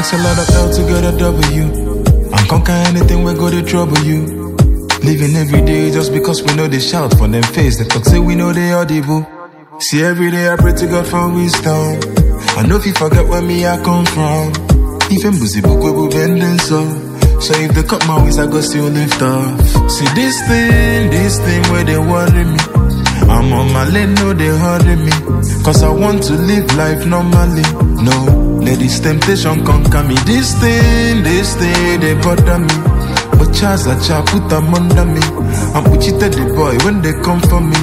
takes a lot of L to get a W. And conquer anything we go to trouble you. Living every day just because we know they shout for them face. They talk say we know they audible. See every day I pray to God for wisdom. I know if you forget where me I come from. Even busy book we will bending so. So if they cut my waist I go still lift off. See this thing where they worry me. I'm on my lane, no they hurry me. Cause I want to live life normally. No, let this temptation conquer me. This thing, they bother me. But Charles a chap put them under me. I'm cheated the boy when they come for me.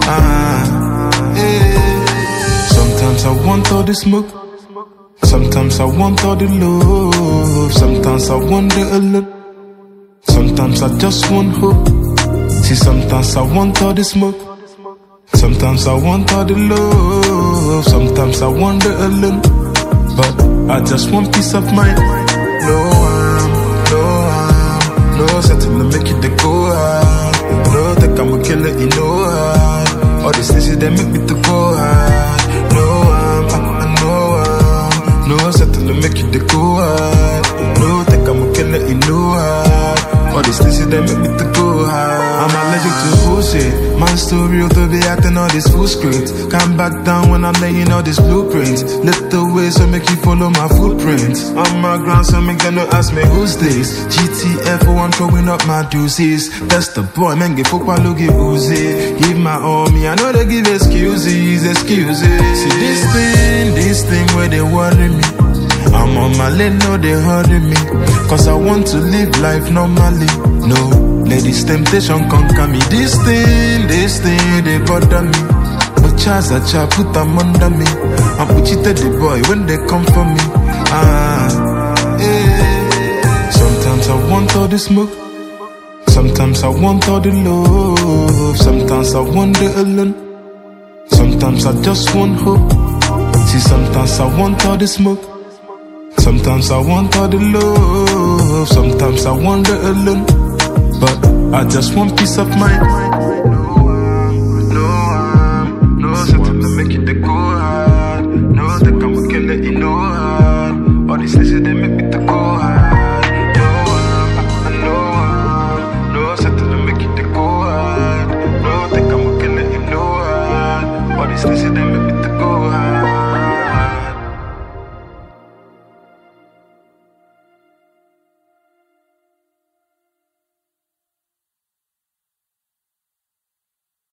Sometimes I want all the smoke. Sometimes I want all the love. Sometimes I wonder a lot. Sometimes I just want hope. See, sometimes I want all the smoke. Sometimes I want all the love. Sometimes I wonder alone. But I just want peace of mind. No, something to make it to go hard. No, think I'm a killer, you know hard. All these things they make me to go hard. No, something to make it to go hard. No, think I'm a killer, you know hard. All these things they make me to go hard. I'm allergic to bullshit. My story to be acting all this full script. Come back down when I'm laying all these blueprints. Lift the way so make you follow my footprints. On my ground so make them no ask me who's this. GTF I'm throwing up my deuces. That's the boy, man, give fuck while look give Uzi. Give my all me, I know they give excuses. See this thing where they worry me. I'm on my lane, no they hurry me. Cause I want to live life normally. No, let this temptation conquer me. This thing, they bother me. But Charles a chap put them under me. I'm cheated the boy when they come for me. Sometimes I want all the smoke. Sometimes I want all the love. Sometimes I wonder alone. Sometimes I just want hope. See, sometimes I want all the smoke. Sometimes I want all the love. Sometimes I wonder alone. But I just want peace of mind. No, something to make it to go hard.